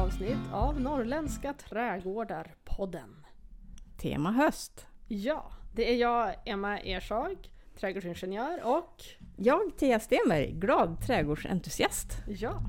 avsnitt av Norrländska trädgårdar-podden. Tema höst. Ja, det är jag, Emma Ershag, trädgårdsingenjör och... Jag, Thea Stenberg, glad trädgårdsentusiast. Ja.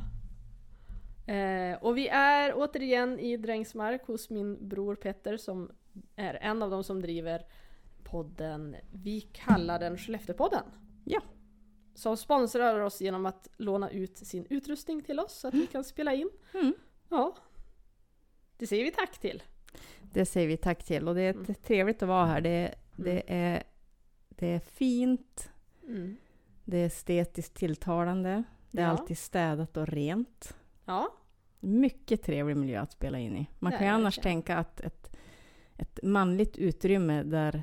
Och vi är återigen i Drängsmark hos min bror Petter som är en av dem som driver podden. Vi kallar den Skellefteåpodden. Ja. Som sponsrar oss genom att låna ut sin utrustning till oss så att vi kan spela in. Ja. Det säger vi tack till. Det säger vi tack till och det är trevligt att vara här. Det är fint. Det är estetiskt tilltalande. Det är alltid städat och rent. Ja. Mycket trevlig miljö att spela in i. Man kan ju annars tänka att ett manligt utrymme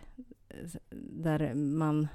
där man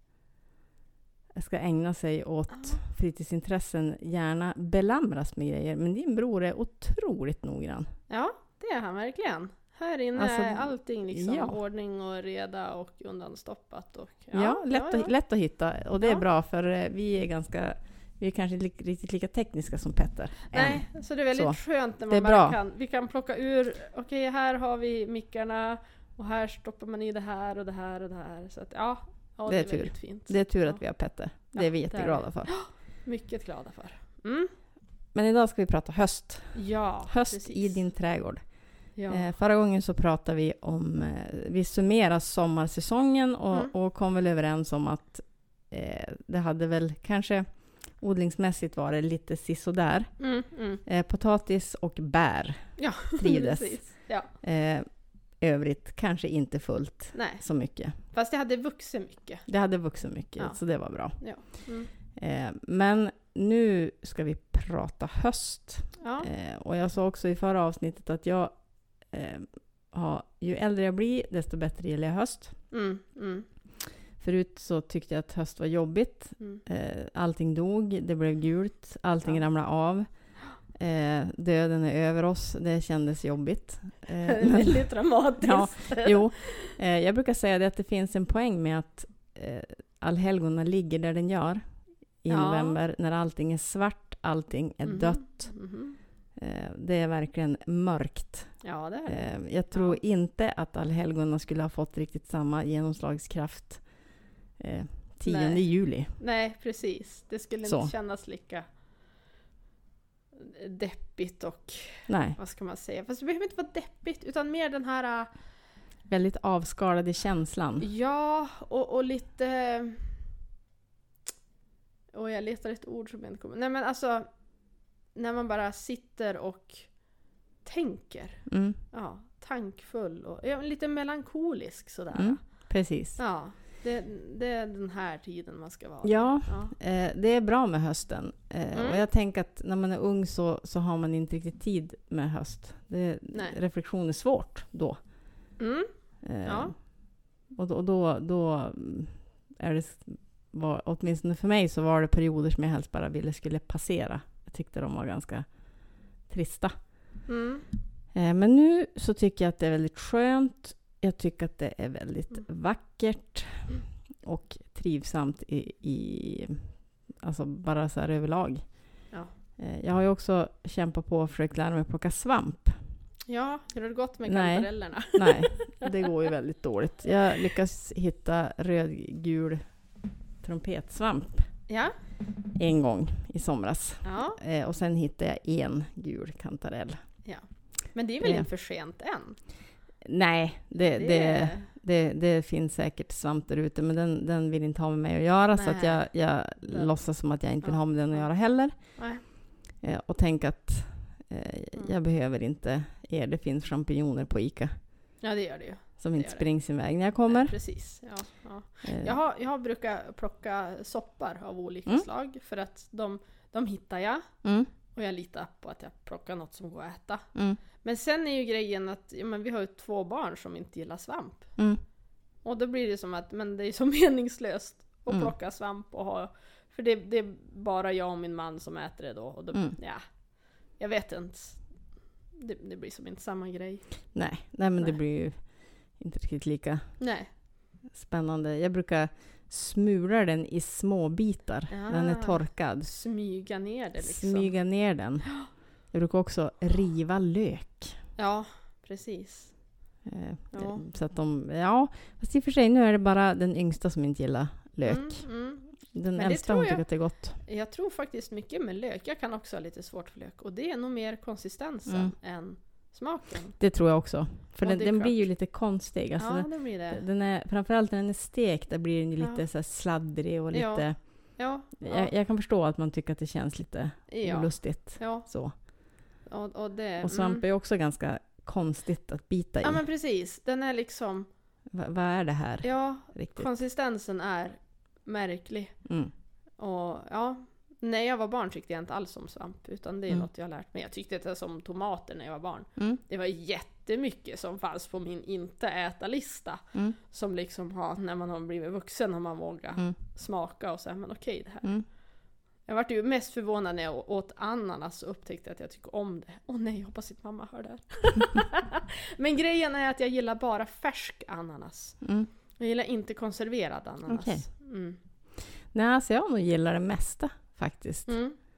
ska ägna sig åt fritidsintressen gärna belamras med grejer. Men din bror är otroligt noggrann. Ja, det är han verkligen. Här inne är allting liksom ordning och reda och undanstoppat. Och, lätt att hitta. Och det är bra för vi är kanske inte riktigt lika tekniska som Petter. Nej, så det är väldigt skönt när man bara vi kan plocka ur, okej, här har vi mickarna och här stoppar man i det här och det här och det här. Så att, det är väldigt fint. Det är tur att vi har Petter. Det är vi jätteglada för. Mycket glada för. Men idag ska vi prata höst. Ja, höst precis. I din trädgård. Ja. Förra gången så pratade vi om, vi summerar sommarsäsongen och kom väl överens om att det hade väl kanske odlingsmässigt varit lite sisådär. Potatis och bär trivdes. Ja. Övrigt kanske inte fullt så mycket. Fast det hade vuxit mycket. Så det var bra. Ja. Men nu ska vi prata höst. Ja. Och jag sa också i förra avsnittet att jag ju äldre jag blir desto bättre gillar jag höst. Förut så tyckte jag att höst var jobbigt. Allting dog, det blev gult, allting ramlade av. Döden är över oss, det kändes jobbigt. Väldigt dramatiskt. Jag brukar säga det att det finns en poäng med att allhelgona ligger där den gör i november när allting är svart, allting är dött. Det är verkligen mörkt. Ja, det är det. Jag tror inte att allhelgona skulle ha fått riktigt samma genomslagskraft 10 juli. Nej, precis. Det skulle inte kännas lika deppigt och vad ska man säga? Fast det behöver inte vara deppigt utan mer den här väldigt avskalade känslan. Ja, och lite jag letar ett ord som inte kommer. Nej, men alltså när man bara sitter och tänker. Tankfull och lite melankolisk sådär. Precis. Ja, det är den här tiden man ska vara. Ja. Det är bra med hösten. Och jag tänker att när man är ung så har man inte riktigt tid med höst. Reflektion är svårt då. Och då är det, åtminstone för mig så var det perioder som jag helst bara skulle passera. Jag tyckte de var ganska trista. Men nu så tycker jag att det är väldigt skönt. Jag tycker att det är väldigt vackert och trivsamt alltså bara så här överlag. Ja. Jag har ju också kämpat på och försökt lära mig att plocka svamp. Ja, hur har det gått med kantarellerna? Nej, det går ju väldigt dåligt. Jag lyckas hitta rödgul trumpetsvamp en gång i somras. Ja. Och sen hittade jag en gul kantarell. Ja. Men det är väl inte för sent än? Nej, det finns säkert svamp där ute, men den vill inte ha med mig att göra. Så att jag låtsas som att jag inte vill ha med den att göra heller. Och tänk att jag behöver inte det finns champinjoner på Ica. Ja, det gör det ju. Som inte springer sin väg när jag kommer. Nej, precis. Ja. Jag brukar plocka soppar av olika slag för att de hittar jag. Och jag litar på att jag plockar något som går att äta. Men sen är ju grejen att vi har ju 2 barn som inte gillar svamp. Och då blir det som att det är så meningslöst att plocka svamp och ha. För det är bara jag och min man som äter det då. Och då jag vet inte. Det blir som inte samma grej. Nej, men det blir ju inte riktigt lika spännande. Jag brukar smula den i små bitar. Den är torkad. Smyga ner det liksom. Smyga ner den. Jag brukar också riva lök. Ja, precis. Så att fast i och för sig nu är det bara den yngsta som inte gillar lök. Den äldsta hon tycker att det är gott. Jag tror faktiskt mycket med lök. Jag kan också ha lite svårt för lök. Och det är nog mer konsistensen än smaken. Det tror jag också. För den blir ju lite konstig. Alltså det blir det. Den är, framförallt när den är stekt, där blir den ju lite så här sladdrig och lite... Ja. Jag kan förstå att man tycker att det känns lite olustigt. Ja. Så. Och svamp är ju också ganska konstigt att bita i. Ja, men precis. Den är liksom... Vad är det här? Ja, riktigt? Konsistensen är märklig. Och när jag var barn tyckte jag inte alls om svamp, utan det är något jag har lärt mig. Jag tyckte det som tomater när jag var barn. Det var jättemycket som fanns på min inte äta-lista. Som liksom när man har blivit vuxen har man vågat smaka och säga, men okej det här. Jag var ju mest förvånad när jag åt ananas och upptäckte att jag tycker om det. Nej, jag hoppas att mamma hör det här. Men grejen är att jag gillar bara färsk ananas. Jag gillar inte konserverad ananas. Okay. Nej, alltså jag nog gillar det mesta faktiskt.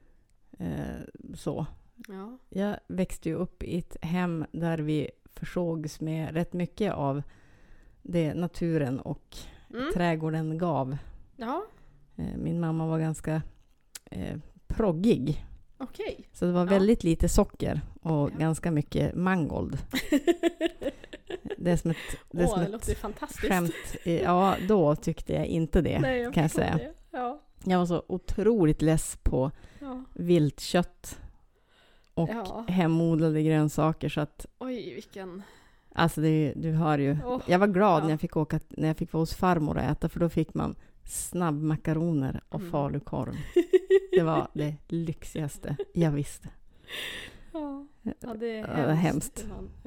Så. Ja. Jag växte ju upp i ett hem där vi försågs med rätt mycket av det naturen och trädgården gav. Ja. Min mamma var ganska proggig. Okay. Så det var väldigt lite socker och ganska mycket mangold. Det är som det låter fantastiskt. Skämt. Ja, då tyckte jag inte det. Nej, kan jag säga. Det. Ja. Jag var så otroligt less på viltkött och hemodlade grönsaker så att... Oj, vilken... Alltså du hör ju. Jag var glad när jag fick vara hos farmor och äta, för då fick man snabbmakaroner och falukorv. Det var det lyxigaste jag visste. Det är hemskt.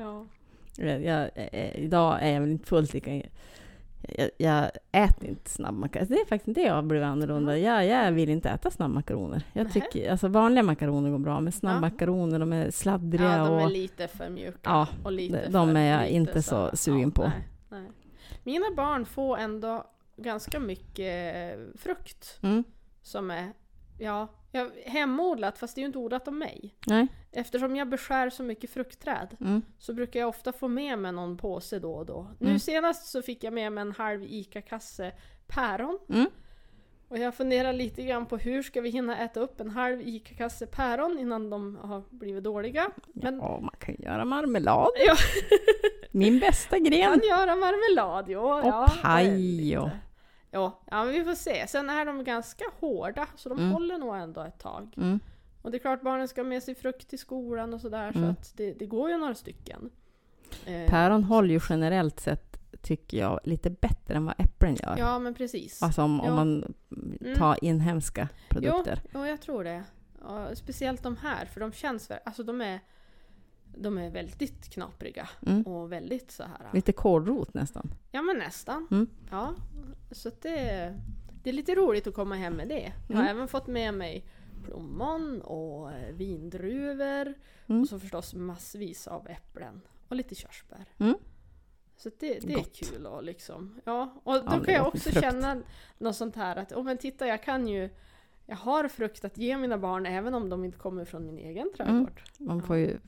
Idag är jag väl inte fullt lika... Jag äter inte snabbmakaroner. Det är faktiskt inte det jag blir annorlunda. Jag vill inte äta snabbmakaroner. Jag tycker, alltså vanliga makaroner går bra, men snabbmakaroner, de är sladdriga. Ja, de är lite för mjuka. Ja, och de är jag inte så sugen på. Nej. Mina barn får ändå ganska mycket frukt som är hemodlat, fast det är ju inte odlat av mig. Nej. Eftersom jag beskär så mycket fruktträd så brukar jag ofta få med mig någon påse då och då. Nu senast så fick jag med mig en halv ICA-kasse päron. Och jag funderar lite grann på hur ska vi hinna äta upp en halv ICA-kasse päron innan de har blivit dåliga. Men... Ja, man kan göra marmelad. Ja. Min bästa gren. Man kan göra marmelad, och paj. Ja, men vi får se. Sen är de ganska hårda, så de håller nog ändå ett tag. Och det är klart, barnen ska med sig frukt till skolan och sådär, så att det går ju några stycken. Päron håller ju generellt sett, tycker jag, lite bättre än vad äpplen gör. Ja, men precis. Alltså om man tar inhemska produkter. Jo, jag tror det. Och speciellt de här, för de känns alltså de är väldigt knapriga och väldigt så här. Lite kålrot nästan. Ja, men nästan. Ja, så att det är lite roligt att komma hem med det. Jag har även fått med mig plommon och vindruvor och så förstås massvis av äpplen och lite körsbär. Så det är kul och liksom. Ja, och då kan jag också känna något sånt här att men titta, jag har frukt att ge mina barn även om de inte kommer från min egen trädgård. Man får ju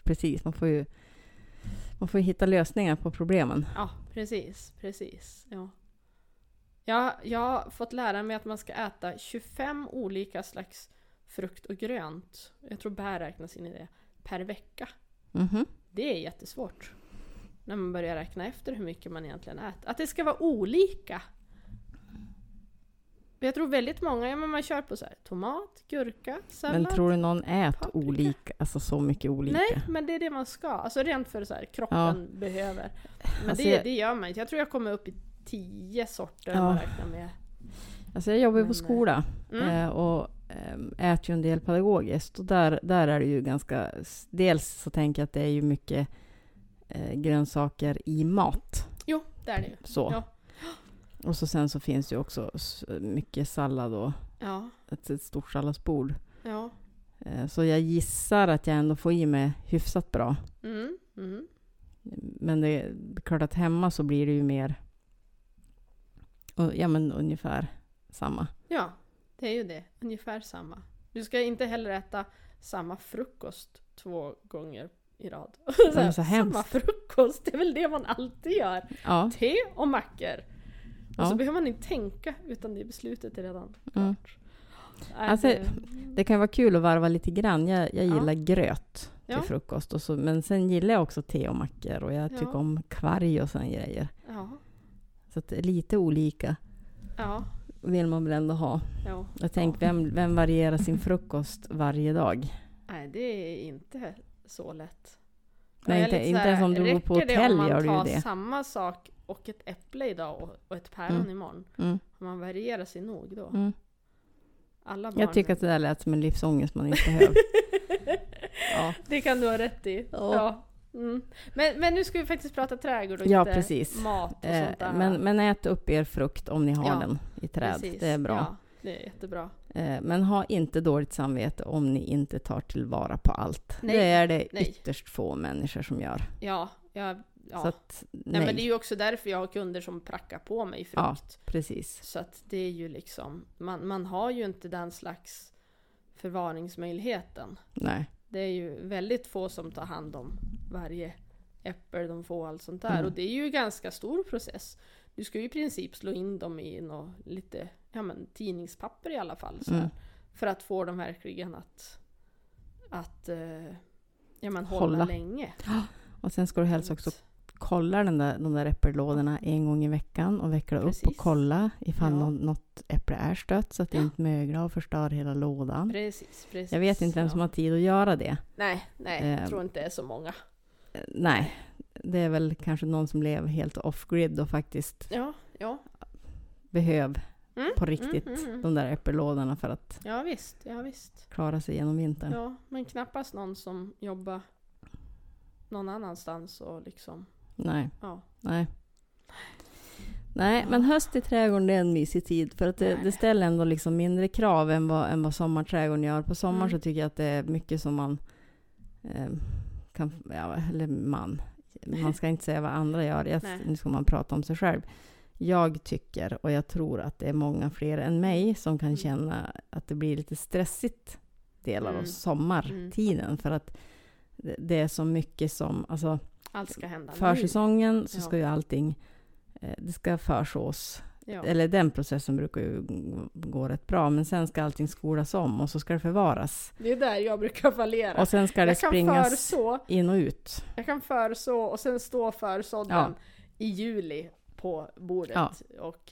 hitta lösningar på problemen. Ja, precis. Ja. Jag har fått lära mig att man ska äta 25 olika slags frukt och grönt. Jag tror bär räknas in i det. Per vecka. Det är jättesvårt. När man börjar räkna efter hur mycket man egentligen äter. Att det ska vara olika. Jag tror väldigt många, man kör på så här, tomat, gurka, sallad. Men tror du någon äter olika, alltså så mycket olika? Nej, men det är det man ska. Alltså rent för så här, kroppen behöver. Men alltså, det gör man inte. Jag tror jag kommer upp i 10 sorter man räknar med. Alltså jag jobbar ju på skola och äter ju en del pedagogiskt. Och där är det ju ganska, dels så tänker jag att det är ju mycket grönsaker i mat. Jo, det är det ju. Så. Ja. Och så sen så finns det ju också mycket sallad och ett stort salladsbord. Ja. Så jag gissar att jag ändå får i mig hyfsat bra. Men det är klart att hemma så blir det ju mer men ungefär samma. Ja, det är ju det. Ungefär samma. Du ska inte heller äta samma frukost 2 gånger i rad. Det är så hemskt. Samma frukost, det är väl det man alltid gör. Ja. Te och mackor. Och så behöver man inte tänka, utan det beslutet är redan klart. Alltså, det kan vara kul att varva lite grann. Jag gillar gröt till frukost. Och så, men sen gillar jag också te och mackor. Och jag tycker om kvarg och såna grejer. Ja. Så att lite olika vill man väl ändå ha. Ja. Jag tänkte, vem varierar sin frukost varje dag? Nej, det är inte så lätt. Nej, inte som du bor på hotell gör du ju det. Man tar samma sak och ett äpple idag och ett päron imorgon. Om man varierar sig nog då. Alla barn. Jag tycker att det där lät som en livsångest man inte behöver. Det kan du ha rätt i. Ja. Men nu ska vi faktiskt prata trädgård och inte precis. Mat och sånt där. Men ät upp er frukt om ni har den i träd. Precis. Det är bra. Ja, det är jättebra. Men ha inte dåligt samvete om ni inte tar tillvara på allt. Nej, det är det ytterst få människor som gör. Ja. Så att, nej, men det är ju också därför jag har kunder som prackar på mig frukt. Ja, precis. Så att det är ju liksom, man har ju inte den slags förvaringsmöjligheten. Nej. Det är ju väldigt få som tar hand om varje äpple de får, allt sånt där. Och det är ju en ganska stor process. Du ska ju i princip slå in dem i lite tidningspapper i alla fall. Så här, för att få dem verkligen att hålla länge. Och sen ska du helst också kolla de där äppellådorna en gång i veckan och veckla upp och kolla ifall något äpple är stött så att det inte möglar och förstör hela lådan. Precis. Jag vet inte vem som har tid att göra det. Nej, jag tror inte det är så många. Nej, det är väl kanske någon som lever helt off-grid och faktiskt behöver på riktigt de där äppellådorna för att visst. klara sig genom vintern. Ja, men knappast någon som jobbar någon annanstans och liksom. Nej. Nej, men höst i trädgården är en mysig tid för att det ställer ändå liksom mindre krav än vad sommarträdgården gör. På sommar så tycker jag att det är mycket som man man ska inte säga vad andra gör. Nu ska man prata om sig själv. Jag tycker och jag tror att det är många fler än mig som kan känna att det blir lite stressigt delar av sommartiden för att det är så mycket som alltså allt ska hända försäsongen så ska ju allting det ska försås eller den processen brukar ju gå rätt bra men sen ska allting skolas om och så ska det förvaras. Det är där jag brukar fallera. Och sen ska det springas in och ut. Jag kan förså och sen stå försådden i juli på bordet och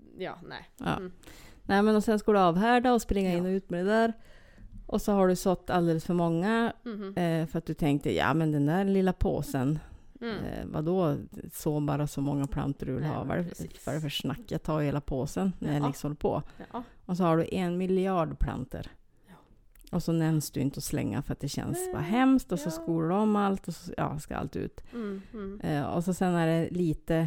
nej men och sen ska du avhärda och springa in och ut med det där. Och så har du sått alldeles för många för att du tänkte, men den där lilla påsen, vadå så bara så många plantor du vill ha? Vad är det för snack? Jag tar hela påsen när jag liksom håller på. Ja. Och så har du 1 miljard plantor. Ja. Och så nämns du inte att slänga för att det känns bara hemskt. Och så skolar du om allt och så ska allt ut. Och så sen är det lite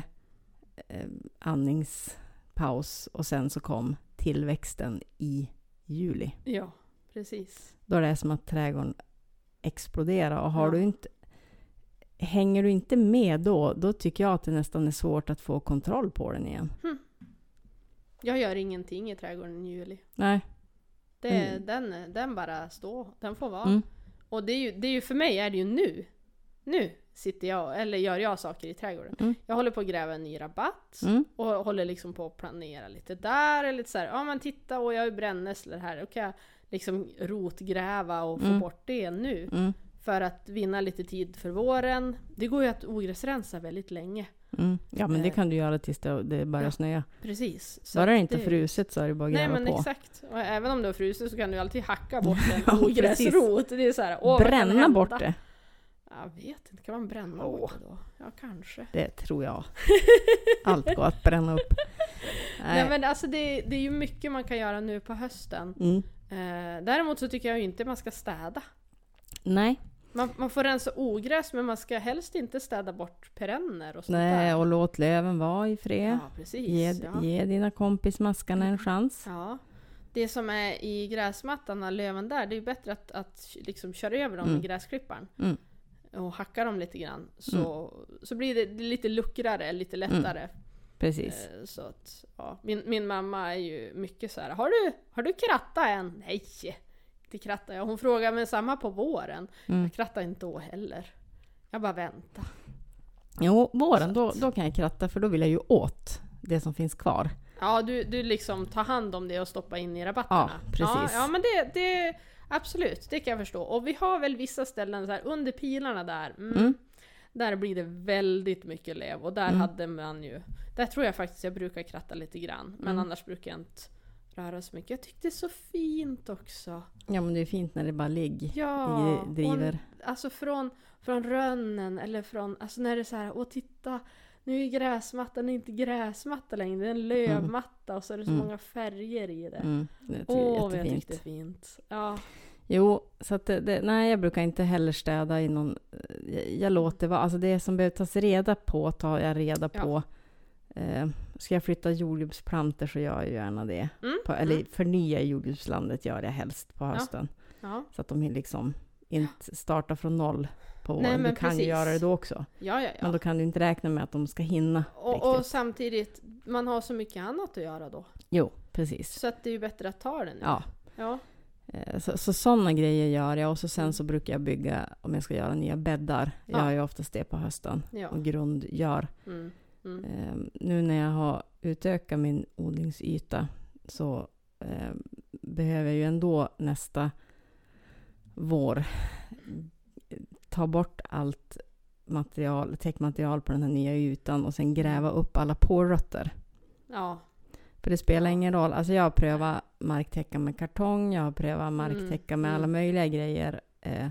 andningspaus och sen så kom tillväxten i juli. Ja. Precis. Då är det som att trädgården exploderar och hänger du inte med då tycker jag att det nästan är svårt att få kontroll på den igen. Jag gör ingenting i trädgården i juli. Nej. Den bara står, den får vara. Och det är ju för mig är det ju nu sitter jag eller gör jag saker i trädgården. Jag håller på att gräva en ny rabatt och håller liksom på att planera lite där eller lite så här, men titta och jag har ju brännässlor här. Okej, liksom rotgräva och få bort det nu. För att vinna lite tid för våren. Det går ju att ogräsrensa väldigt länge. Ja, men det kan du göra tills det börjar snöa. Precis. Så bara det inte fruset så är det bara att gräva på. Nej, men exakt. Och även om det är fruset så kan du alltid hacka bort en ogräsrot. Det är så här, bränna bort det. Jag vet inte, kan man bränna bort det då? Ja, kanske. Det tror jag. Allt går att bränna upp. Nej, men alltså det är ju mycket man kan göra nu på hösten. Däremot så tycker jag ju inte man ska städa. Nej. Man får rensa ogräs, men man ska helst inte städa bort perenner och sånt. Nej, och låt löven vara i fred. Ja, precis. Ge dina kompismaskarna en chans. Ja. Det som är i gräsmattan, löven där, det är ju bättre att liksom köra över dem med gräsklipparen. Och hacka dem lite grann. Så blir det lite luckrare, lite lättare. Precis. Så att, min mamma är ju mycket så här, har du krattat än? Nej, till kratta jag. Hon frågade mig samma på våren. Jag krattade inte då heller. Jag bara vänta. Jo, våren då kan jag kratta, för då vill jag ju åt det som finns kvar. Ja, du liksom tar hand om det och stoppar in i rabatterna. Ja, precis. Ja, men det absolut, det kan jag förstå. Och vi har väl vissa ställen så här under pilarna där. Där blir det väldigt mycket löv. Och där hade man ju... Där tror jag faktiskt jag brukar kratta lite grann. Men annars brukar jag inte röra så mycket. Jag tyckte det är så fint också. Ja, men det är fint när det bara ligger. Ja, driver. Alltså från rönnen eller från... Alltså när det är så här, titta... Nu är gräsmattan inte gräsmatta längre. Det är en lövmatta och så är det så många färger i det. Det är jag tyckte det är fint. Ja. Jo, så att nej, jag brukar inte heller städa i någon... Jag låter vara... Alltså det som behöver tas reda på tar jag reda på. Ska jag flytta jordgubbsplanter så gör jag gärna det. Eller förnya jordgubbslandet gör jag helst på hösten. Ja. Så att de liksom inte startar från noll på våren. Du kan ju göra det då också. Ja. Men då kan du inte räkna med att de ska hinna. Och samtidigt, man har så mycket annat att göra då. Jo, precis. Så att det är ju bättre att ta det nu. Ja. Så sådana grejer gör jag. Och sen så brukar jag bygga, om jag ska göra nya bäddar. Jag gör ju oftast det på hösten. Ja. Och grundgör. Nu när jag har utökat min odlingsyta så behöver jag ju ändå nästa vår ta bort allt täckmaterial på den här nya ytan och sen gräva upp alla pårötter. Ja. För det spelar ingen roll. Alltså jag har prövat marktäcka med kartong, jag har prövat marktäcka med alla möjliga grejer.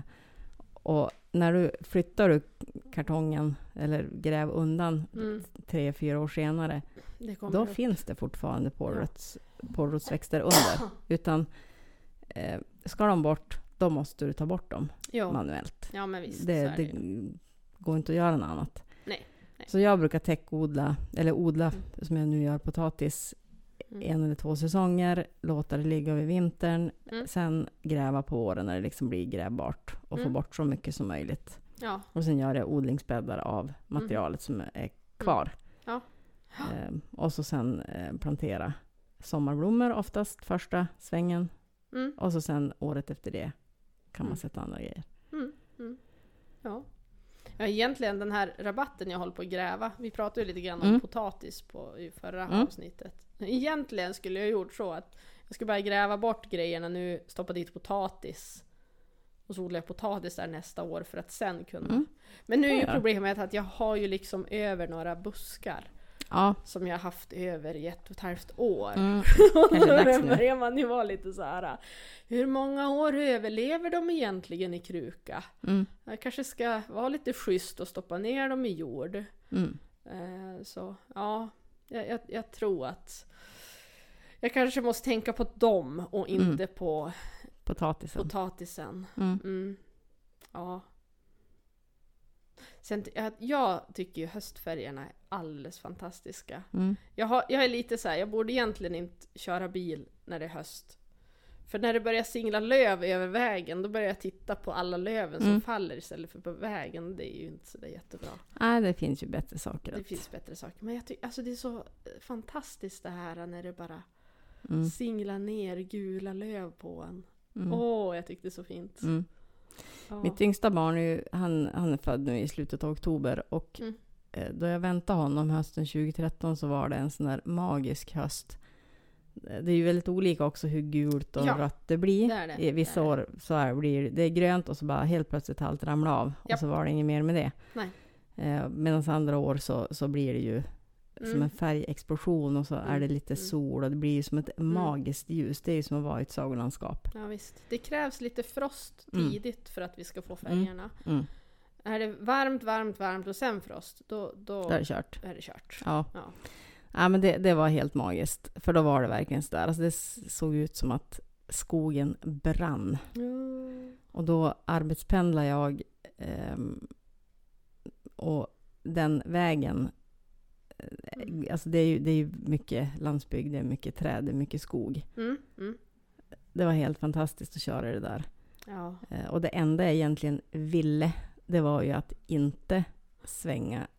Och när du flyttar kartongen eller gräv undan 3-4 år senare, då finns det fortfarande pårotsväxter under. Utan ska de bort, då måste du ta bort dem manuellt. Ja, men visst, det går inte att göra något annat. Nej. Så jag brukar täckodla, eller odla som jag nu gör potatis 1 eller 2 säsonger, låta det ligga över vintern, sen gräva på våren när det liksom blir grävbart och få bort så mycket som möjligt. Ja. Och sen gör jag odlingsbäddar av materialet som är kvar. Ja. Och så sen plantera sommarblommor oftast första svängen. Och så sen året efter det kan man sätta andra grejer. Ja. Egentligen den här rabatten jag håller på att gräva. Vi pratade ju lite grann om potatis i förra avsnittet. Egentligen skulle jag gjort så att jag skulle bara gräva bort grejerna nu, stoppa dit potatis. Och så odlar jag potatis där nästa år för att sen kunna. Men nu är ju problemet att jag har ju liksom över några buskar. Ja. Som jag har haft över i 1,5 år. Och då börjar man ju vara lite så här. Hur många år överlever de egentligen i kruka? Jag kanske ska vara lite schysst och stoppa ner dem i jord. Så ja, jag tror att jag kanske måste tänka på dem och inte på potatisen. Ja. Sen, jag tycker ju höstfärgerna är alldeles fantastiska. Jag är lite så här, jag borde egentligen inte köra bil när det är höst. För när det börjar singla löv över vägen, då börjar jag titta på alla löven som faller istället för på vägen. Det är ju inte så där jättebra. Nej, det finns ju bättre saker. Det finns bättre saker. Men jag tycker, alltså det är så fantastiskt det här när det bara singlar ner gula löv på en. Jag tyckte det är så fint. Mitt yngsta barn han är född nu i slutet av oktober och då jag väntade honom hösten 2013 så var det en sån där magisk höst. Det är ju väldigt olika också hur gult och rött det blir. Det. I vissa år så blir det grönt och så bara helt plötsligt allt ramlar av. Och så var det inget mer med det. Nej. Medan andra år så blir det ju som en färgexplosion och så är det lite sol och det blir ju som ett magiskt ljus. Det är ju som att vara i ett sagolandskap. Ja visst. Det krävs lite frost tidigt för att vi ska få färgerna. Är det varmt och sen frost, då är det kört. Ja. Ja, men det var helt magiskt. För då var det verkligen så där. Alltså det såg ut som att skogen brann. Och då arbetspendlade jag och den vägen, alltså det är ju mycket landsbygd, det är mycket träd, det är mycket skog. Det var helt fantastiskt att köra det där. Ja. Och det enda jag egentligen ville, det var ju att inte svänga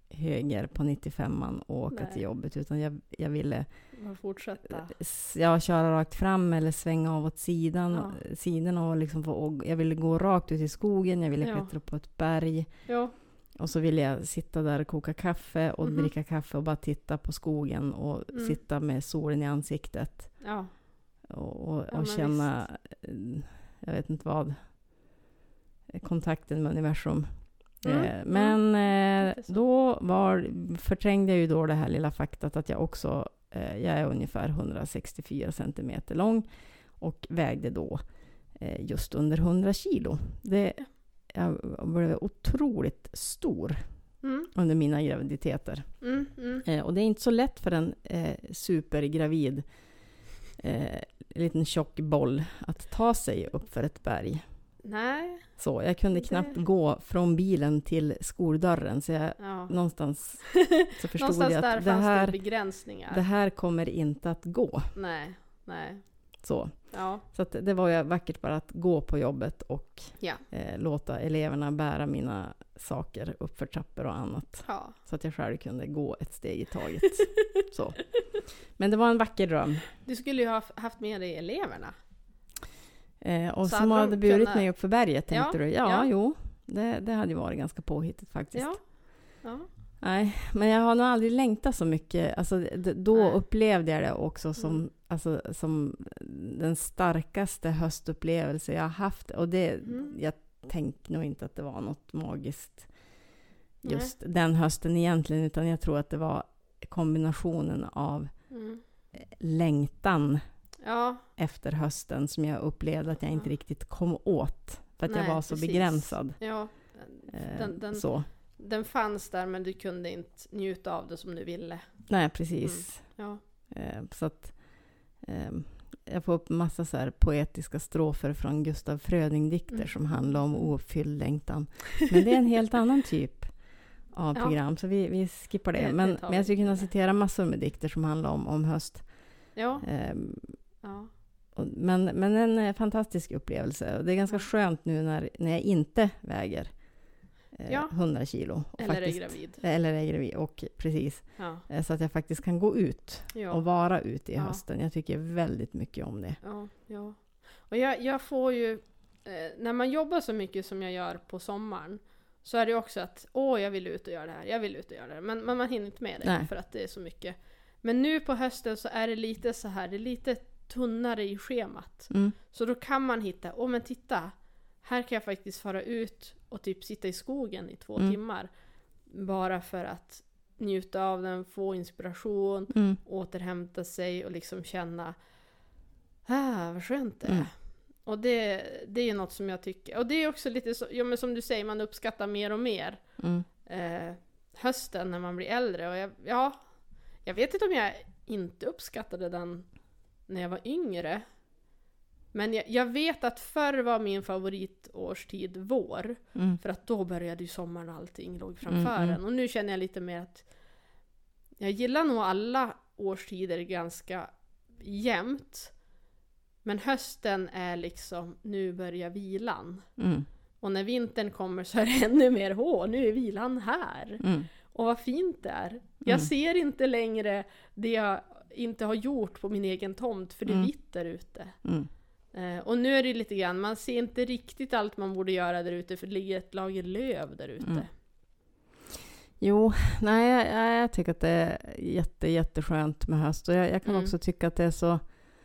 höger på 95an och åka till jobbet. Utan jag ville fortsätta. Köra rakt fram eller svänga av åt sidan och liksom jag ville gå rakt ut i skogen. Jag ville klättra på ett berg. Ja. Och så ville jag sitta där och koka kaffe och dricka kaffe och bara titta på skogen och sitta med solen i ansiktet. Ja. Och känna, jag vet inte vad, kontakten med universum. Men då förträngde jag ju då det här lilla faktat att jag också, jag är ungefär 164 centimeter lång och vägde då just under 100 kilo. Jag blev otroligt stor under mina graviditeter. Och det är inte så lätt för en supergravid liten tjock boll att ta sig upp för ett berg. Nej. Så jag kunde knappt gå från bilen till skoldörren. Så jag någonstans så förstod någonstans jag att där fanns det begränsningar. Det här kommer inte att gå. Nej. Så. Ja. Så att det var ju vackert bara att gå på jobbet och låta eleverna bära mina saker upp för trappor och annat. Ja. Så att jag själv kunde gå ett steg i taget. Så. Men det var en vacker dröm. Du skulle ju ha haft med dig eleverna. Och som hade burit mig upp för berget, tänkte du? Jo. Det hade ju varit ganska påhittigt faktiskt. Ja. Nej, men jag har nog aldrig längtat så mycket. Alltså, då upplevde jag det också som den starkaste höstupplevelse jag har haft. Och jag tänkte nog inte att det var något magiskt just den hösten egentligen. Utan jag tror att det var kombinationen av längtan efter hösten som jag upplevde att jag inte riktigt kom åt. För att jag var så begränsad. Ja, den fanns där men du kunde inte njuta av det som du ville. Nej, precis. Så att jag får upp massa så här poetiska strofer från Gustav Fröding-dikter som handlar om ouppfylld längtan. Men det är en helt annan typ av program, så vi skippar det. Men jag skulle kunna citera massor med dikter som handlar om höst. Men en fantastisk upplevelse. Och det är ganska skönt nu när jag inte väger 100 kilo. Eller är gravid. Eller är gravid, och precis. Så att jag faktiskt kan gå ut och vara ute i hösten. Jag tycker väldigt mycket om det. Ja. Och jag får ju, när man jobbar så mycket som jag gör på sommaren, så är det också att jag vill ut och göra det här. Jag vill ut och göra det här. Men man hinner inte med det för att det är så mycket. Men nu på hösten så är det lite så här, det är lite tunnare i schemat. Så då kan man hitta, men titta, här kan jag faktiskt fara ut och typ sitta i skogen i 2 timmar. Bara för att njuta av den, få inspiration, återhämta sig och liksom känna vad skönt det är. Och det är ju något som jag tycker. Och det är också lite så, men som du säger, man uppskattar mer och mer hösten när man blir äldre. Och jag vet inte om jag inte uppskattade den när jag var yngre. Men jag vet att förr var min favoritårstid vår. För att då började ju sommaren och allting låg framför en. Och nu känner jag lite mer att jag gillar nog alla årstider ganska jämnt. Men hösten är liksom, nu börjar vilan. Och när vintern kommer så är det ännu mer, nu är vilan här. Och vad fint det är. Jag ser inte längre det jag inte har gjort på min egen tomt, för det är vitt där ute. Och nu är det lite grann, man ser inte riktigt allt man borde göra där ute, för det ligger ett lager löv där ute. Jo, nej, jag tycker att det är jätteskönt med höst. Och jag kan också tycka att det är så...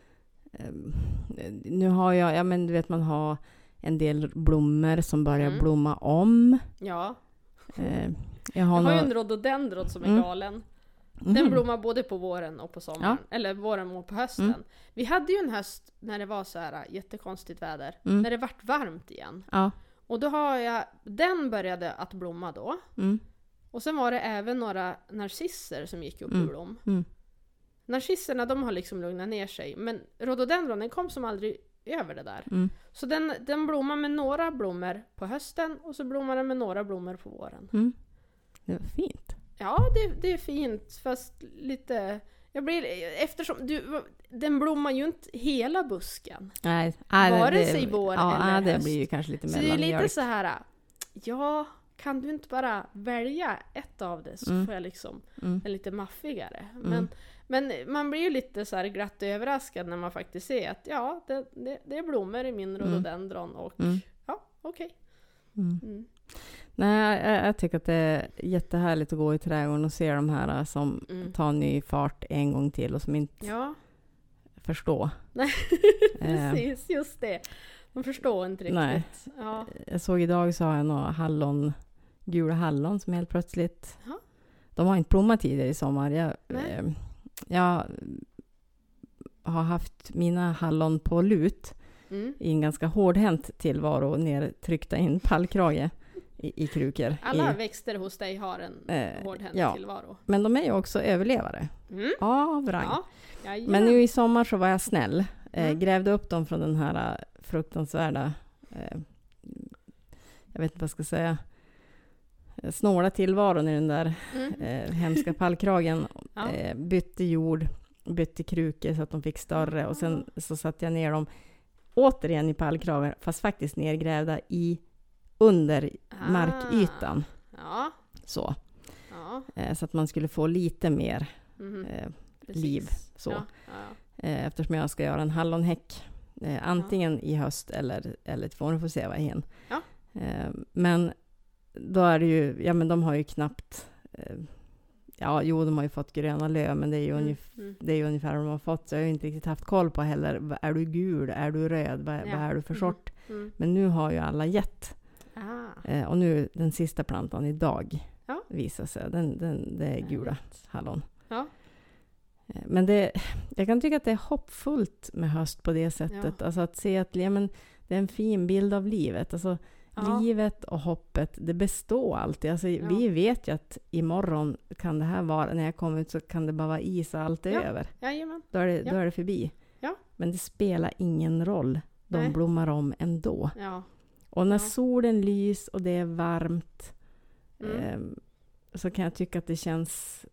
Nu har jag, men du vet, man har en del blommor som börjar blomma om. Ja. Jag har ju en rhododendron som är galen. Den blommar både på våren och på sommaren. Eller våren och på hösten. Vi hade ju en höst när det var så här jättekonstigt väder. När det vart varmt igen. Och då den började att blomma då. Och sen var det även några narcisser som gick upp i blom. Narcisserna, de har liksom lugnat ner sig. Men rhododendron, den kom som aldrig över det där. Så den blommar med några blommor på hösten. Och så blommar den med några blommor på våren. Det var fint. Ja, det är fint. Fast lite... Eftersom den blommar ju inte hela busken. Nej, vare sig vår eller höst. Det blir ju kanske lite mellanmjölk. Så det är lite så här... kan du inte bara välja ett av det så får jag liksom en lite maffigare. Men man blir ju lite så här glatt överraskad när man faktiskt ser att ja, det är blommor i min rhododendron och ja, okej. Nej, jag tycker att det är jättehärligt att gå i trädgården och se de här som tar ny fart en gång till och som inte förstår. Nej, precis, just det. De förstår inte riktigt. Nej. Ja. Jag såg idag så har jag några gula hallon som helt plötsligt... De har inte blommat tidigare i sommar. Jag har haft mina hallon på lut i en ganska hårdhänt tillvaro nedtryckta in pallkrage i krukor. Alla växter hos dig har en hårdhänt tillvaro. Men de är ju också överlevare. Av rang. Ja. Men nu i sommar så var jag snäll. Grävde upp dem från den här fruktansvärda jag vet inte vad jag ska säga snåla tillvaron i den där hemska pallkragen. Bytte jord, bytte krukor så att de fick större och sen så satte jag ner dem återigen i pallkragar fast faktiskt nergrävda under markytan. Så att man skulle få lite mer liv så. Eftersom jag ska göra en hallonhäck antingen i höst eller får se vad igen. Men då är det ju, men de har ju knappt de har ju fått gröna löv, men det är ju ungefär vad de har fått, så jag har ju inte riktigt haft koll på heller, är du gul, är du röd, vad är du för sort? Men nu har ju alla gett. Och nu den sista plantan idag visar sig, det är gula hallon. Men jag kan tycka att det är hoppfullt med höst på det sättet. Alltså att se att det är en fin bild av livet. Alltså livet och hoppet, det består alltid. Alltså vi vet ju att imorgon kan det här vara, när jag kommer ut så kan det bara vara is och allt är över. Då är det förbi. Men det spelar ingen roll. De blommar om ändå. Och när solen lys och det är varmt så kan jag tycka att det känns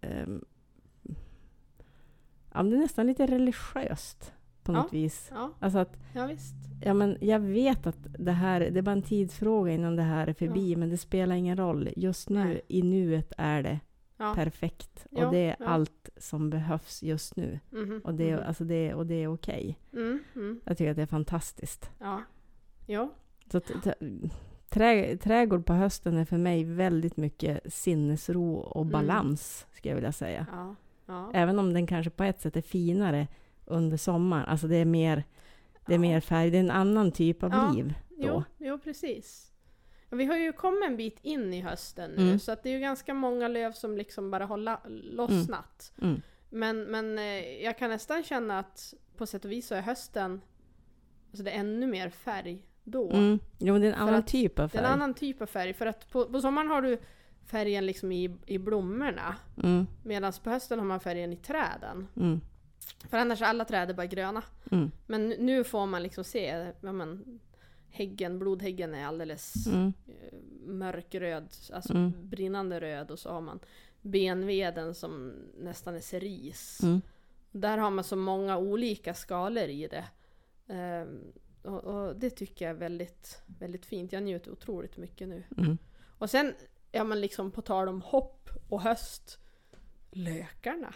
det är nästan lite religiöst på något vis. Alltså att, visst. Men jag vet att det är bara en tidsfråga innan det här är förbi, men det spelar ingen roll. Just nu, i nuet är det perfekt. Och det är allt som behövs just nu. Och det är okej. Jag tycker att det är fantastiskt. Så trädgård på hösten är för mig väldigt mycket sinnesro och balans, skulle jag vilja säga. Även om den kanske på ett sätt är finare under sommaren. Alltså det är mer färg. Det är en annan typ av liv då. Jo, precis. Vi har ju kommit en bit in i hösten nu. Så att det är ju ganska många löv som liksom bara har lossnat. Men jag kan nästan känna att på sätt och vis så är hösten, alltså det är ännu mer färg då. Jo, det är en annan typ av färg. Det är en annan typ av färg. För att på sommaren har du färgen liksom i blommorna. Medan på hösten har man färgen i träden. För annars är alla träd bara gröna. Men nu får man liksom se, blodhäggen är alldeles mörkröd, alltså brinnande röd, och så har man benveden som nästan är cerise. Där har man så många olika skalor i det. Och det tycker jag är väldigt, väldigt fint. Jag njuter otroligt mycket nu. Och sen liksom på tal om hopp och höst, lökarna.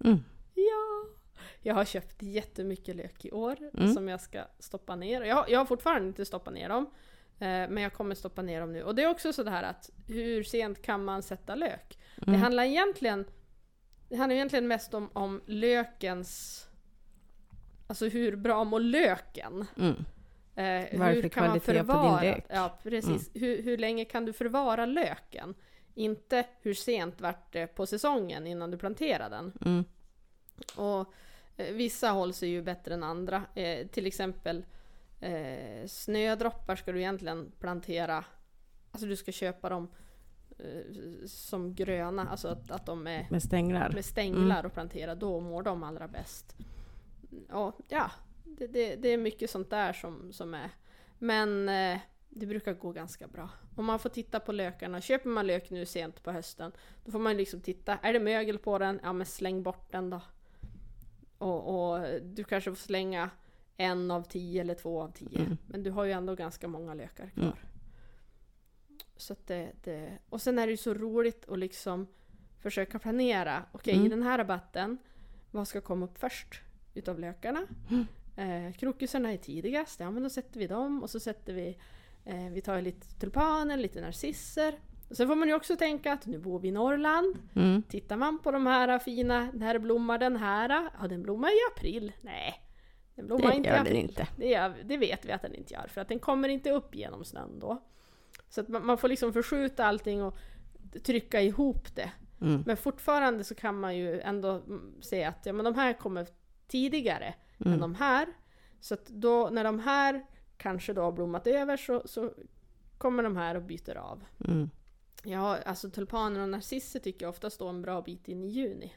Jag har köpt jättemycket lök i år som jag ska stoppa ner. Jag har fortfarande inte stoppat ner dem, men jag kommer stoppa ner dem nu. Och det är också så här att hur sent kan man sätta lök? Det handlar egentligen mest om lökens, alltså hur bra mår löken? Hur kan man förvara din lök? Ja, precis. Hur länge kan du förvara löken? Inte hur sent vart det på säsongen innan du planterar den. Och vissa håll sig ju bättre än andra. Till exempel snödroppar ska du egentligen plantera. Alltså du ska köpa dem som gröna. Alltså att de är med stänglar och plantera. Då mår de allra bäst. Och det är mycket sånt där som är. Men det brukar gå ganska bra. Om man får titta på lökarna. Köper man lök nu sent på hösten, då får man liksom titta. Är det mögel på den? Ja, men släng bort den då. Och du kanske får slänga 1 av 10 eller 2 av 10. Men du har ju ändå ganska många lökar kvar. Så att och sen är det ju så roligt att liksom försöka planera. Okej, i den här rabatten, vad ska komma upp först utav lökarna? Krokusarna är tidigast, ja men då sätter vi dem. Och så sätter vi tar lite tulpaner, lite narcisser. Och sen får man ju också tänka att nu bor vi i Norrland. Tittar man på de här fina, när blommar den här? Ja, den blommar i april. Nej, den blommar inte i april. Inte. Det vet vi att den inte gör, för att den kommer inte upp genom snön då. Så att man får liksom förskjuta allting och trycka ihop det. Men fortfarande så kan man ju ändå se att men de här kommer tidigare än de här. Så att då, när de här kanske då har blommat över så kommer de här och byter av. Ja, alltså tulpaner och narcisser tycker jag ofta står en bra bit in i juni.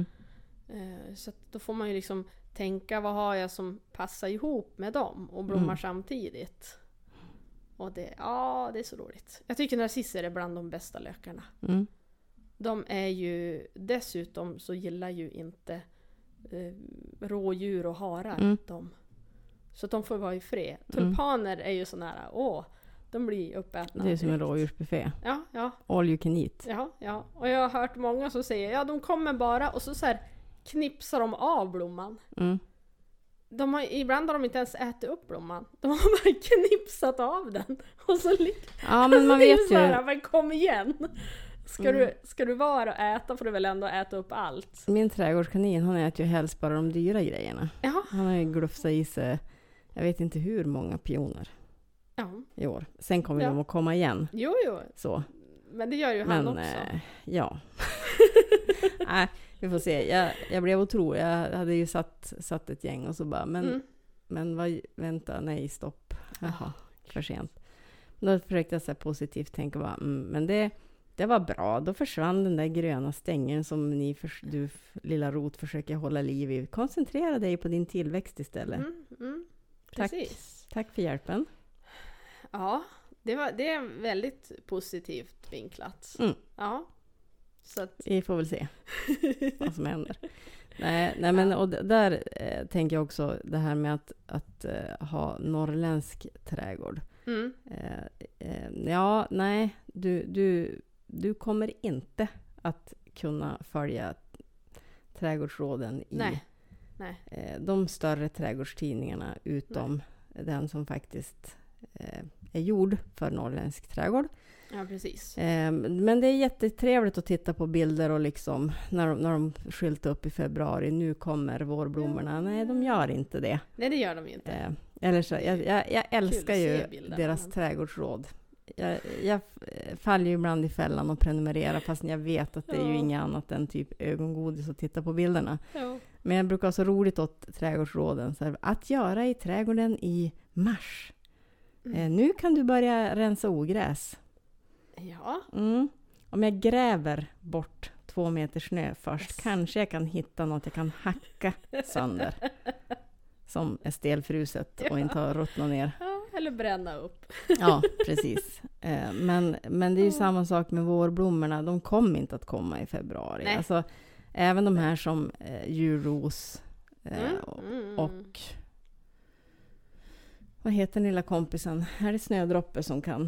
Så att då får man ju liksom tänka, vad har jag som passar ihop med dem och blommar samtidigt. Och det är så roligt. Jag tycker narcisser är bland de bästa lökarna. De är ju, dessutom så gillar ju inte rådjur och harar de. Så de får vara i fred. Tulpaner är ju sån här, de blir uppätna. Det är som en rådjursbuffé. Ja. All you can eat. Ja. Och jag har hört många som säger, de kommer bara, och så här knipsar de av blomman. Ibland har de inte ens ätit upp blomman. De har bara knipsat av den. Och så men man vet ju. Men kom igen. Ska du vara och äta, får du väl ändå äta upp allt. Min trädgårdskanin, han äter ju helst bara de dyra grejerna. Jaha. Han har ju glufsat i sig, jag vet inte hur många pioner i år. Sen kommer de att komma igen. Jo. Så. Men det gör ju han också. Ja. Nej, vi får se. Jag blev otrolig. Jag hade ju satt ett gäng och så bara, men vänta, nej, stopp. Jaha, för sent. Då försökte jag så här positivt tänka bara, men det var bra. Då försvann den där gröna stängen som du lilla rot försöker hålla liv i. Koncentrera dig på din tillväxt istället. Precis. Tack för hjälpen. Ja, det är väldigt positivt vinklat. Ja. Så att... Vi får väl se vad som händer. Nej, men och där tänker jag också det här med att ha norrländsk trädgård. Du kommer inte att kunna följa trädgårdsråden i de större trädgårdstidningarna, utom den som faktiskt är gjord för norrländsk trädgård. Ja, precis. Men det är jättetrevligt att titta på bilder och liksom när de skyltar upp i februari, nu kommer vårblommorna. Nej, de gör inte det. Nej, det gör de inte. Eller så, jag älskar ju deras trädgårdsråd. Jag faller ju ibland i fällan och prenumererar, fast jag vet att det är ju inget annat än typ ögongodis att titta på bilderna. Ja. Men jag brukar ha så roligt åt trädgårdsråden. Så här, att göra i trädgården i mars. Nu kan du börja rensa ogräs. Ja. Om jag gräver bort 2 meter snö först, kanske jag kan hitta något jag kan hacka sönder. Som är stelfruset och inte har ruttnat ner. Ja, eller bränna upp. Ja, precis. Men det är ju samma sak med vårblommorna. De kommer inte att komma i februari. Nej. Alltså, även de här som julros och vad heter den lilla kompisen? Här är snödroppe som kan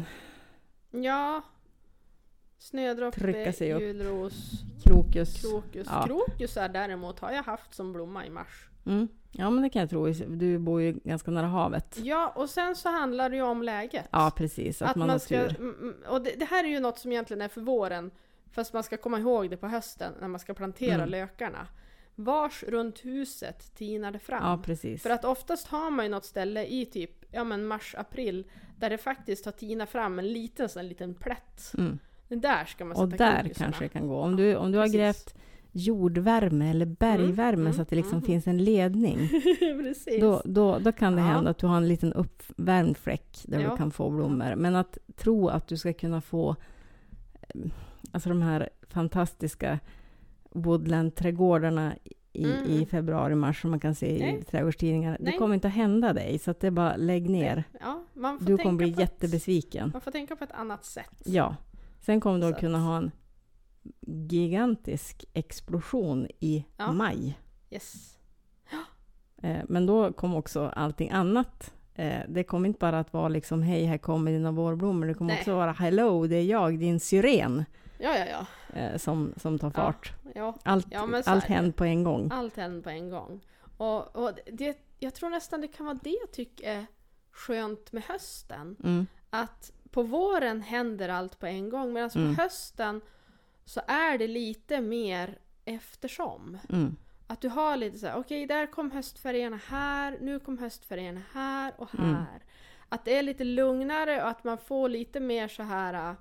snödroppe, trycka sig upp. julros, krokus. Ja. Krokusar däremot har jag haft som blomma i mars. Ja, men det kan jag tro. Du bor ju ganska nära havet. Ja, och sen så handlar det ju om läget. Ja, precis. Att man ska, och det här är ju något som egentligen är för våren. Fast man ska komma ihåg det på hösten när man ska plantera lökarna. Vars runt huset tinar det fram. Ja, precis. För att oftast har man ju något ställe i typ mars, april där det faktiskt har tinat fram en liten plätt. Där ska man sätta och där kanske det kan gå. Om du har grävt jordvärme eller bergvärme så att det liksom finns en ledning. Precis. Då kan det hända att du har en liten uppvärmd fläck där du kan få blommor. Men att tro att du ska kunna få alltså de här fantastiska woodland-trädgårdarna i februari-mars som man kan se i trädgårdstidningar. Det kommer inte att hända dig, så att det är bara lägg ner. Ja, du kommer bli jättebesviken. Man får tänka på ett annat sätt. Ja. Sen kommer du att kunna ha en gigantisk explosion i maj. Yes. Men då kommer också allting annat Det kommer inte bara att vara liksom, hej, här kommer dina vårblommor. Det kommer också vara, hello, det är jag, din syren. Ja. Som tar fart. Ja. Allt händer på en gång. Allt händer på en gång. Och det, jag tror nästan det kan vara det jag tycker är skönt med hösten. Att på våren händer allt på en gång. Medan på hösten så är det lite mer eftersom. Att du har lite så här, okej, där kom höstfärgerna här, nu kom höstfärgerna här och här. Att det är lite lugnare och att man får lite mer så här,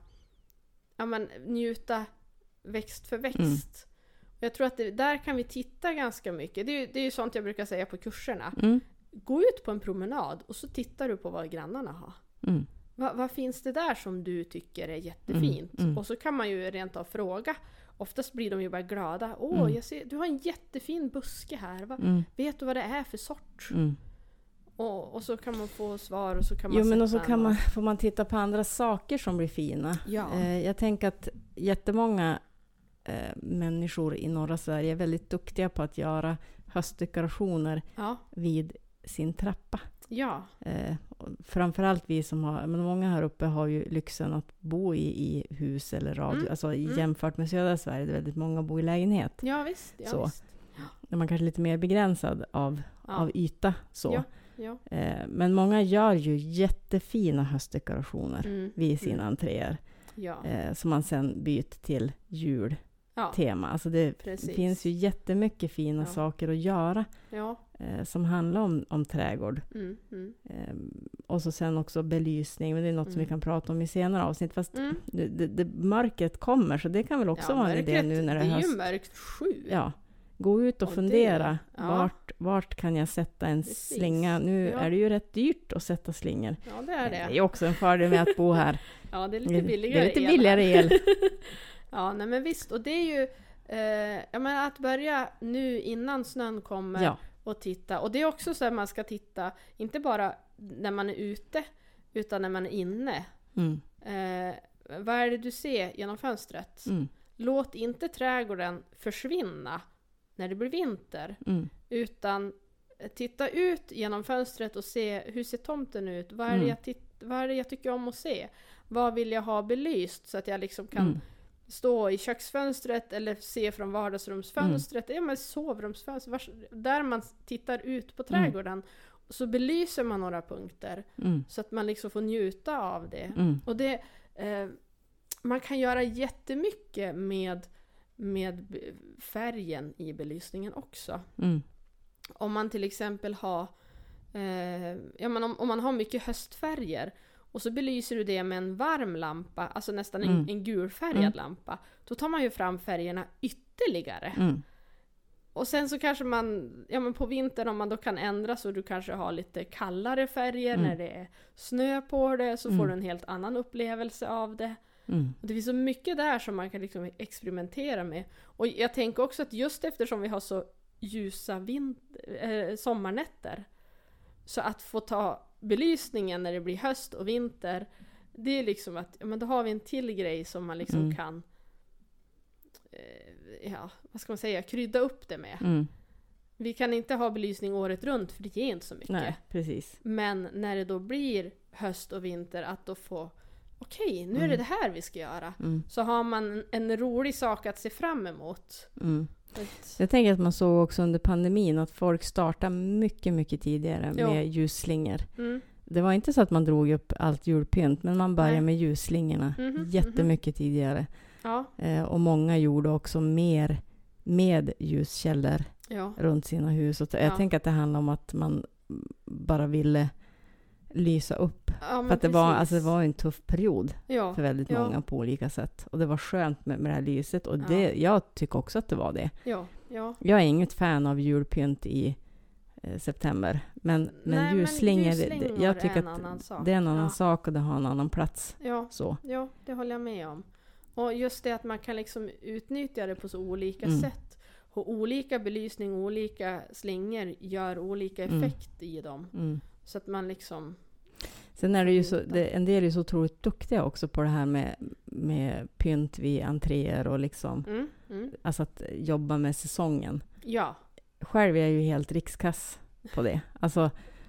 njuta växt för växt. Jag tror att där kan vi titta ganska mycket. Det är ju sånt jag brukar säga på kurserna. Gå ut på en promenad och så tittar du på vad grannarna har. Vad finns det där som du tycker är jättefint? Och så kan man ju rent av fråga. Oftast blir de ju bara glada. Jag ser, du har en jättefin buske här. Vet du vad det är för sort? Och så kan man få svar och så kan man får man titta på andra saker som blir fina. Ja. Jag tänker att jättemånga människor i norra Sverige är väldigt duktiga på att göra höstdekorationer vid sin trappa. Ja. Framförallt vi som har, men många här uppe har ju lyxen att bo i hus eller radio, alltså jämfört med södra Sverige, det är väldigt många bor i lägenhet. Ja visst. Visst. Där man kanske är lite mer begränsad av yta så. Ja. Men många gör ju jättefina höstdekorationer vid sina entréer. Ja. Som man sen byter till jultema. Alltså det finns ju jättemycket fina saker att göra som handlar om trädgård. Och så sen också belysning, men det är något som vi kan prata om i senare avsnitt. Fast mörkret kommer, så det kan väl också vara en idé nu när det är höst. Det är ju mörkt 7. Ja. Gå ut och fundera. Vart kan jag sätta en slinga? Nu är det ju rätt dyrt att sätta slingor. Ja, det är det. Det är också en fördel med att bo här. Ja, det är lite billigare, det är lite billigare el. Ja, nej men visst. Och det är ju att börja nu innan snön kommer och titta. Och det är också så att man ska titta, inte bara när man är ute, utan när man är inne. Vad är det du ser genom fönstret? Låt inte trädgården försvinna när det blir vinter. Utan titta ut genom fönstret och se, hur ser tomten ut? Vad är det jag tycker om att se? Vad vill jag ha belyst så att jag liksom kan stå i köksfönstret eller se från vardagsrumsfönstret, sovrumsfönstret, där man tittar ut på trädgården. Så belyser man några punkter så att man liksom får njuta av det. Och det man kan göra jättemycket med färgen i belysningen också. Om man till exempel har om man har mycket höstfärger och så belyser du det med en varm lampa, alltså nästan en gulfärgad lampa, då tar man ju fram färgerna ytterligare. Och sen så kanske man på vintern, om man då kan ändra så du kanske har lite kallare färger när det är snö på det, så får du en helt annan upplevelse av det. Och det finns så mycket där som man kan liksom experimentera med. Och jag tänker också att just eftersom vi har så ljusa sommarnätter, så att få ta belysningen när det blir höst och vinter, det är liksom att då har vi en till grej som man liksom kan vad ska man säga, krydda upp det med. Vi kan inte ha belysning året runt, för det ger inte så mycket. Nej, precis. Men när det då blir höst och vinter, att då få okej, nu är det här vi ska göra. Så har man en rolig sak att se fram emot. Jag tänker att man såg också under pandemin att folk startar mycket, mycket tidigare med ljusslingor. Det var inte så att man drog upp allt julpynt, men man började med ljusslingorna jättemycket tidigare. Ja. Och många gjorde också mer med ljuskällor runt sina hus. Och jag tänker att det handlar om att man bara ville lysa upp. För att det var en tuff period för väldigt många på olika sätt. Och det var skönt med det här lyset. Och jag tycker också att det var det. Jag är inget fan av julpynt i september. Men ljusslingor, jag tycker att det är en annan sak och det har en annan plats. Ja, det håller jag med om. Och just det att man kan liksom utnyttja det på så olika sätt. Och olika belysning, olika slingor gör olika effekt i dem. Så att man liksom... Sen är det ju så, en del är så otroligt duktiga också på det här med pynt vid entréer och liksom, alltså att jobba med säsongen. Ja. Själv är jag ju helt rikskass på det. Alltså,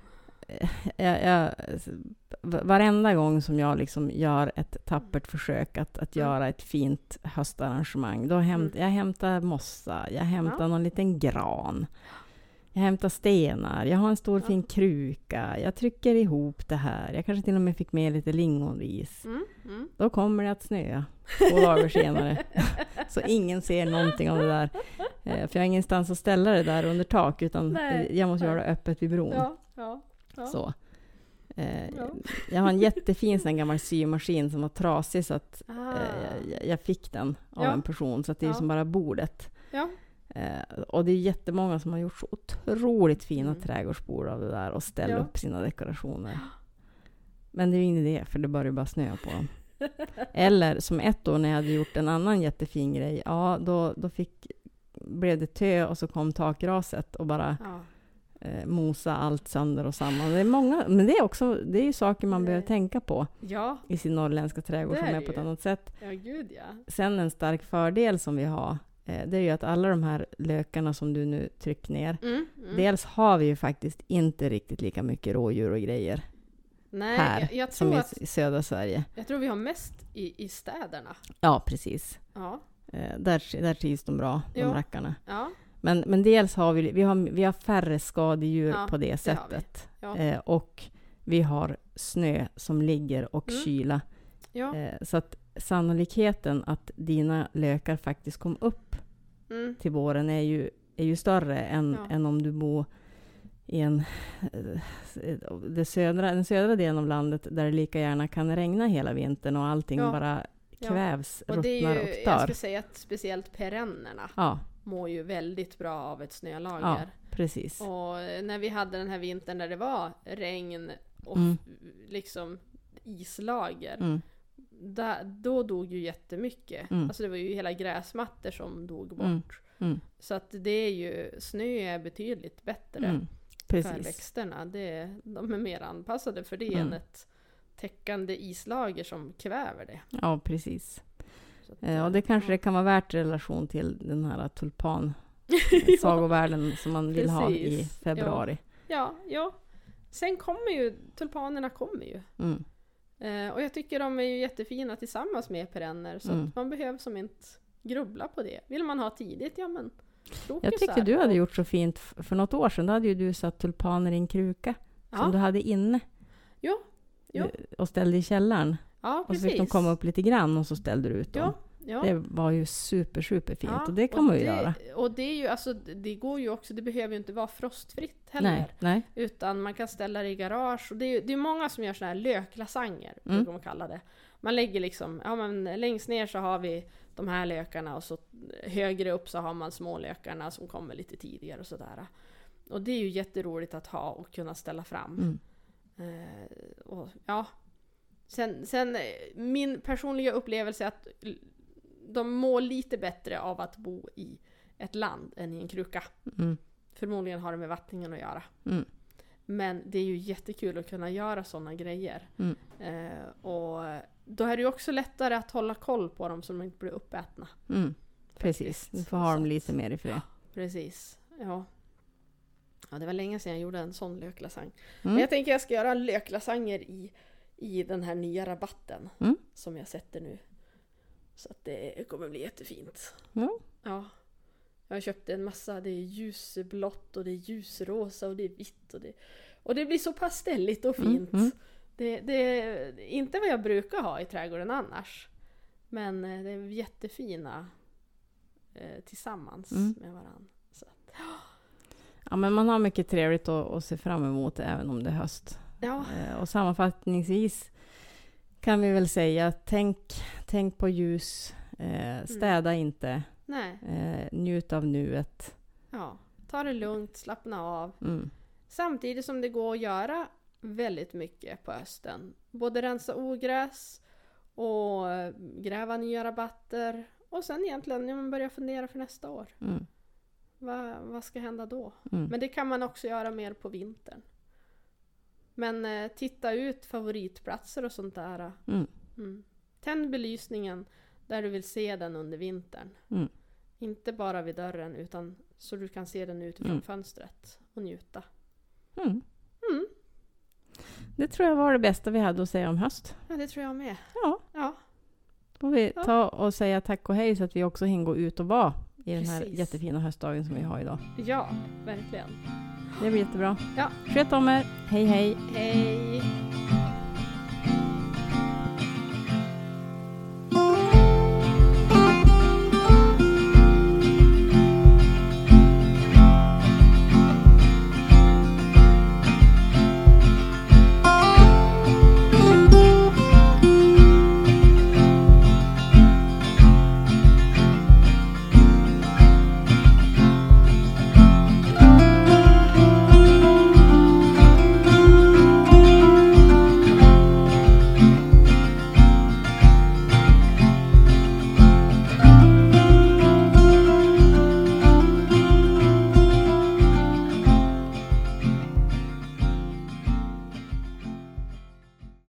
varenda gång som jag liksom gör ett tappert försök att göra ett fint höstarrangemang, då jag hämtar mossa, jag hämtar någon liten gran, jag hämtar stenar, jag har en stor fin kruka, jag trycker ihop det här, jag kanske till och med fick med lite lingonris. Då kommer det att snöa 2 dagar senare. Så ingen ser någonting av det där. För jag har ingenstans att ställa det där under tak, utan jag måste göra det öppet vid bron. Ja. Så. Jag har en jättefin sån gammal symaskin som var trasig, så att jag fick den av en person, så att det är som bara bordet. Och det är jättemånga som har gjort så otroligt fina trädgårdsbord av det där och ställer upp sina dekorationer. Men det är ju ingen idé, för det börjar bara snöa på dem. Eller som ett år när jag hade gjort en annan jättefin grej, då blev det tö och så kom takraset och bara mosa allt sönder och samman. Det är många, men det är ju saker man behöver tänka på i sin norrländska trädgård som är på ett annat sätt. Ja, gud ja. Sen en stark fördel som vi har, det är ju att alla de här lökarna som du nu trycker ner, dels har vi ju faktiskt inte riktigt lika mycket rådjur och grejer. Nej, här, jag tror som i södra Sverige. Jag tror vi har mest i städerna. Ja, precis. Ja. Där trivs de bra, de rackarna. Ja. Men dels har vi har färre skadedjur på det sättet. Och vi har snö som ligger och kyla. Så att sannolikheten att dina lökar faktiskt kom upp till våren är ju större än om du bor i den södra delen av landet, där det lika gärna kan regna hela vintern och allting bara kvävs, ruttnar och dör. Jag skulle säga att speciellt perennerna mår ju väldigt bra av ett snölager. Ja, precis. Och när vi hade den här vintern där det var regn och liksom islager, då dog ju jättemycket. Alltså det var ju hela gräsmattor som dog bort. Så att det är ju, snö är betydligt bättre för växterna. De är mer anpassade för det än ett täckande islager som kväver det. Ja, precis. Och det kanske det kan vara värt i relation till den här tulpan sagovärlden som man vill ha i februari. Ja. Sen tulpanerna kommer ju. Och jag tycker de är ju jättefina tillsammans med perenner, så att man behöver som inte grubbla på det. Vill man ha tidigt, men jag tycker du hade gjort så fint för något år sedan. Då hade ju du satt tulpaner i en kruka som du hade inne. Jo. Och ställde i källaren. Ja, och så fick de komma upp lite grann och så ställde du ut dem. Ja. Det var ju super fint och det kan man ju göra. Och det är ju, alltså, det går ju också, det behöver ju inte vara frostfritt heller. Nej. Utan man kan ställa det i garage. Och det är många som gör såna här löklasanger, brukar man kalla det. Man lägger liksom, längst ner så har vi de här lökarna och så högre upp så har man små lökarna som kommer lite tidigare och sådär. Och det är ju jätteroligt att ha och kunna ställa fram. Sen min personliga upplevelse är att de mår lite bättre av att bo i ett land än i en kruka. Förmodligen har det med vattningen att göra. Men det är ju jättekul att kunna göra sådana grejer. Och då är det ju också lättare att hålla koll på dem så de inte blir uppätna. Precis, du får ha dem lite mer i fred. Precis, ja, det var länge sedan jag gjorde en sån löklasang. Men jag tänker jag ska göra löklasanger i den här nya rabatten som jag sätter nu. Så att det kommer bli jättefint. Ja. Jag har köpt en massa, det är ljusblått och det är ljusrosa och det är vitt och det blir så pastelligt och fint. Det är inte vad jag brukar ha i trädgården annars. Men det är jättefina tillsammans med varandra. Så att, ja, men man har mycket trevligt att se fram emot även om det är höst. Ja. Och sammanfattningsvis kan vi väl säga, tänk på ljus, städa inte. Nej. Njut av nuet. Ja, ta det lugnt, slappna av. Samtidigt som det går att göra väldigt mycket på hösten. Både rensa ogräs och gräva nya rabatter. Och sen egentligen börja fundera för nästa år. Vad ska hända då? Men det kan man också göra mer på vintern. Men titta ut favoritplatser och sånt där. Tänd belysningen där du vill se den under vintern. Inte bara vid dörren utan så du kan se den utifrån fönstret och njuta. Det tror jag var det bästa vi hade att säga om höst. Ja, det tror jag med. Ja. Får vi ta och säga tack och hej så att vi också hinner gå ut och vara i den här jättefina höstdagen som vi har idag. Ja, verkligen. Det blir jättebra. Ja. Sköt om er. Hej hej. Hej.